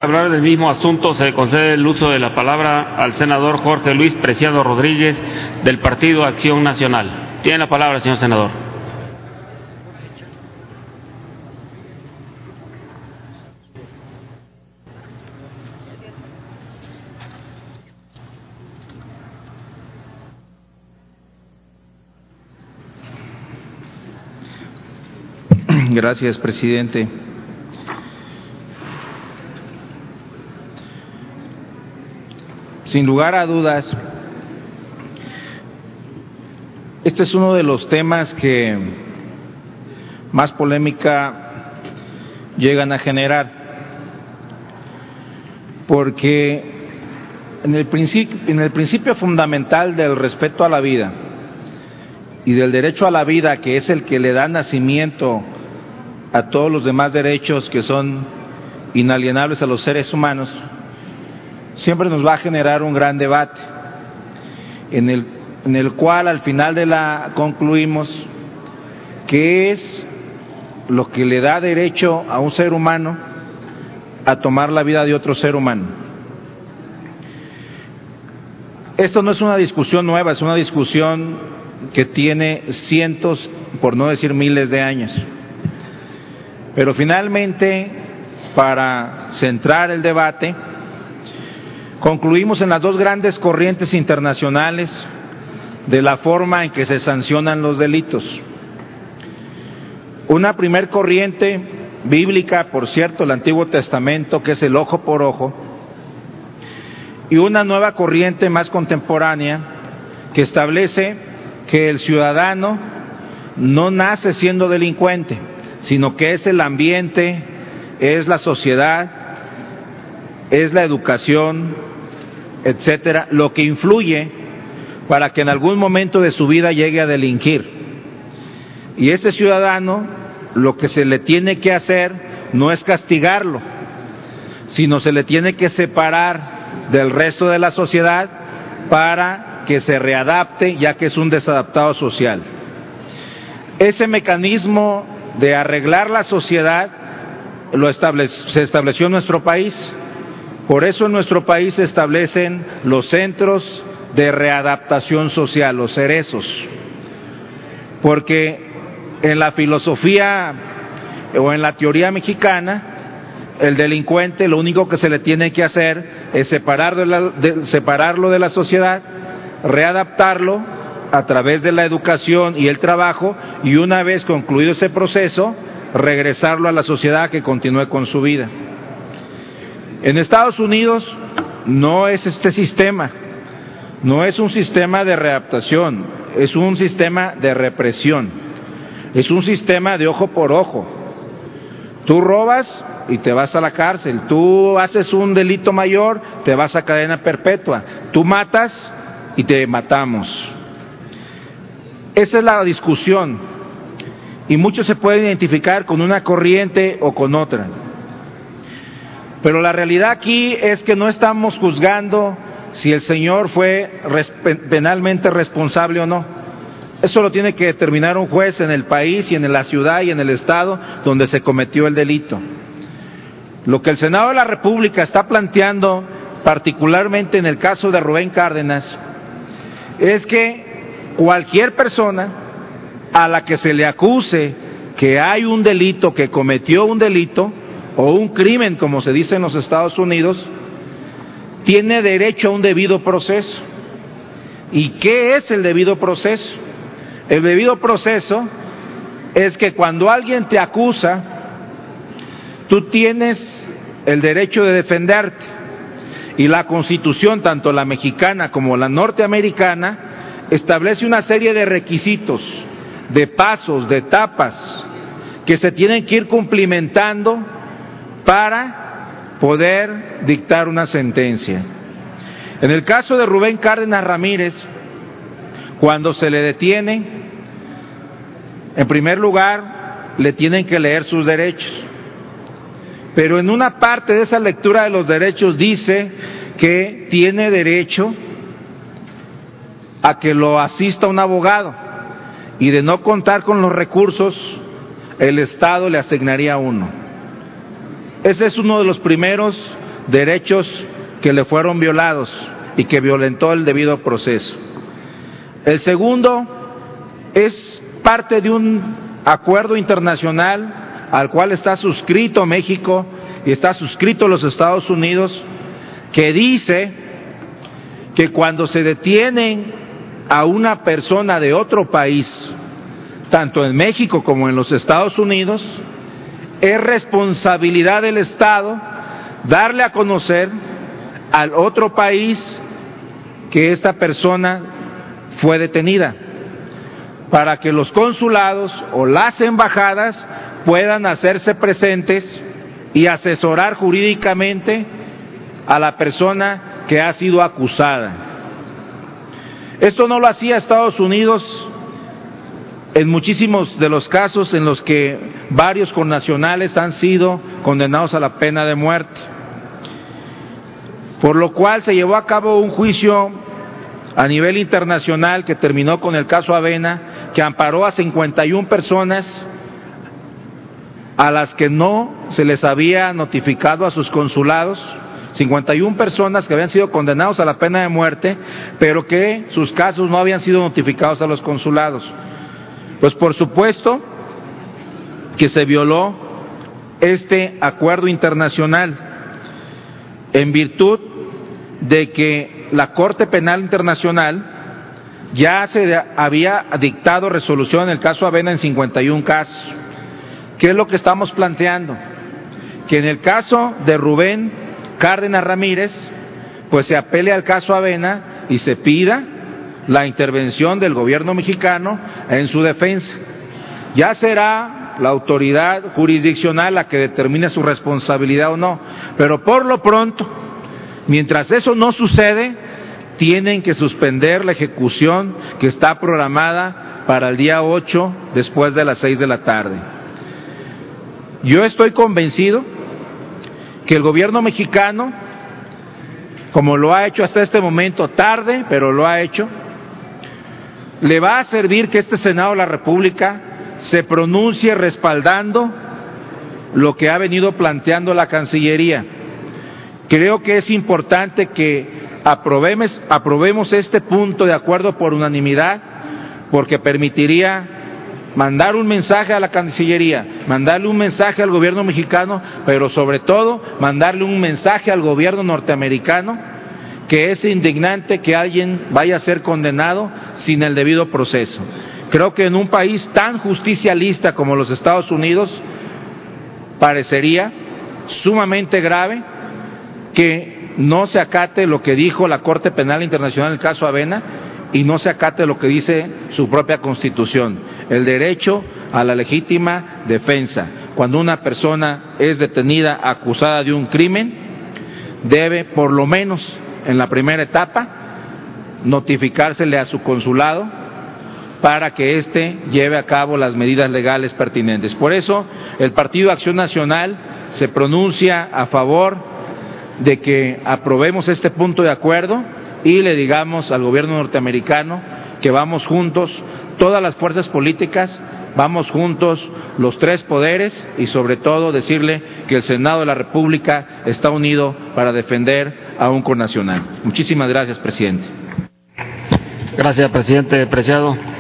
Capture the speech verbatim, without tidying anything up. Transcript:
Para hablar del mismo asunto se concede el uso de la palabra al senador Jorge Luis Preciado Rodríguez del Partido Acción Nacional. Tiene la palabra, señor senador. Gracias, presidente. Sin lugar a dudas, este es uno de los temas que más polémica llegan a generar, porque en el principio, en el principio fundamental del respeto a la vida y del derecho a la vida, que es el que le da nacimiento a todos los demás derechos que son inalienables a los seres humanos, siempre nos va a generar un gran debate, en el, en el cual al final de la concluimos qué es lo que le da derecho a un ser humano a tomar la vida de otro ser humano. Esto no es una discusión nueva, es una discusión que tiene cientos, por no decir miles de años. Pero finalmente, para centrar el debate, concluimos en las dos grandes corrientes internacionales de la forma en que se sancionan los delitos. Una primer corriente bíblica, por cierto, el Antiguo Testamento, que es el ojo por ojo, y una nueva corriente más contemporánea que establece que el ciudadano no nace siendo delincuente, sino que es el ambiente, es la sociedad, es la educación, etcétera, lo que influye para que en algún momento de su vida llegue a delinquir. Y este ciudadano, lo que se le tiene que hacer no es castigarlo, sino se le tiene que separar del resto de la sociedad para que se readapte, ya que es un desadaptado social. Ese mecanismo de arreglar la sociedad lo establec- se estableció en nuestro país. Por eso en nuestro país se establecen los centros de readaptación social, los cerezos, porque en la filosofía o en la teoría mexicana, el delincuente lo único que se le tiene que hacer es separar de la, de, separarlo de la sociedad, readaptarlo a través de la educación y el trabajo, y una vez concluido ese proceso, regresarlo a la sociedad que continúe con su vida. En Estados Unidos no es este sistema, no es un sistema de readaptación, es un sistema de represión, es un sistema de ojo por ojo. Tú robas y te vas a la cárcel, tú haces un delito mayor, te vas a cadena perpetua, tú matas y te matamos. Esa es la discusión, y muchos se pueden identificar con una corriente o con otra. Pero la realidad aquí es que no estamos juzgando si el señor fue penalmente responsable o no. Eso lo tiene que determinar un juez en el país y en la ciudad y en el estado donde se cometió el delito. Lo que el Senado de la República está planteando, particularmente en el caso de Rubén Cárdenas, es que cualquier persona a la que se le acuse que hay un delito, que cometió un delito o un crimen, como se dice en los Estados Unidos, tiene derecho a un debido proceso. ¿Y qué es el debido proceso? El debido proceso es que cuando alguien te acusa, tú tienes el derecho de defenderte, y la Constitución, tanto la mexicana como la norteamericana, establece una serie de requisitos, de pasos, de etapas que se tienen que ir cumplimentando para poder dictar una sentencia. En el caso de Rubén Cárdenas Ramírez, cuando se le detiene, en primer lugar le tienen que leer sus derechos, pero en una parte de esa lectura de los derechos dice que tiene derecho a que lo asista un abogado, y de no contar con los recursos, el Estado le asignaría uno. Ese es uno de los primeros derechos que le fueron violados y que violentó el debido proceso. El segundo es parte de un acuerdo internacional al cual está suscrito México y está suscrito los Estados Unidos, que dice que cuando se detienen a una persona de otro país, tanto en México como en los Estados Unidos, es responsabilidad del Estado darle a conocer al otro país que esta persona fue detenida, para que los consulados o las embajadas puedan hacerse presentes y asesorar jurídicamente a la persona que ha sido acusada. Esto no lo hacía Estados Unidos en muchísimos de los casos en los que varios connacionales han sido condenados a la pena de muerte, por lo cual se llevó a cabo un juicio a nivel internacional que terminó con el caso Avena, que amparó a cincuenta y una personas a las que no se les había notificado a sus consulados, cincuenta y una personas que habían sido condenados a la pena de muerte, pero que sus casos no habían sido notificados a los consulados. Pues por supuesto que se violó este acuerdo internacional, en virtud de que la Corte Penal Internacional ya se había dictado resolución en el caso Avena en cincuenta y uno casos. ¿Qué es lo que estamos planteando? Que en el caso de Rubén Cárdenas Ramírez, pues se apele al caso Avena y se pida la intervención del gobierno mexicano en su defensa. Ya será la autoridad jurisdiccional la que determine su responsabilidad o no, pero por lo pronto, mientras eso no sucede, tienen que suspender la ejecución que está programada para el día ocho después de las seis de la tarde. Yo estoy convencido que el gobierno mexicano, como lo ha hecho hasta este momento, tarde, pero lo ha hecho, le va a servir que este Senado de la República se pronuncie respaldando lo que ha venido planteando la Cancillería. Creo que es importante que aprobemos, aprobemos este punto de acuerdo por unanimidad, porque permitiría mandar un mensaje a la Cancillería, mandarle un mensaje al gobierno mexicano, pero sobre todo mandarle un mensaje al gobierno norteamericano, que es indignante que alguien vaya a ser condenado sin el debido proceso. Creo que en un país tan justicialista como los Estados Unidos parecería sumamente grave que no se acate lo que dijo la Corte Penal Internacional en el caso Avena y no se acate lo que dice su propia Constitución, el derecho a la legítima defensa. Cuando una persona es detenida acusada de un crimen, debe por lo menos en la primera etapa notificársele a su consulado para que éste lleve a cabo las medidas legales pertinentes. Por eso el Partido Acción Nacional se pronuncia a favor de que aprobemos este punto de acuerdo y le digamos al gobierno norteamericano que vamos juntos, todas las fuerzas políticas, vamos juntos los tres poderes y sobre todo decirle que el Senado de la República está unido para defender a un connacional. Muchísimas gracias, presidente. Gracias, presidente Preciado.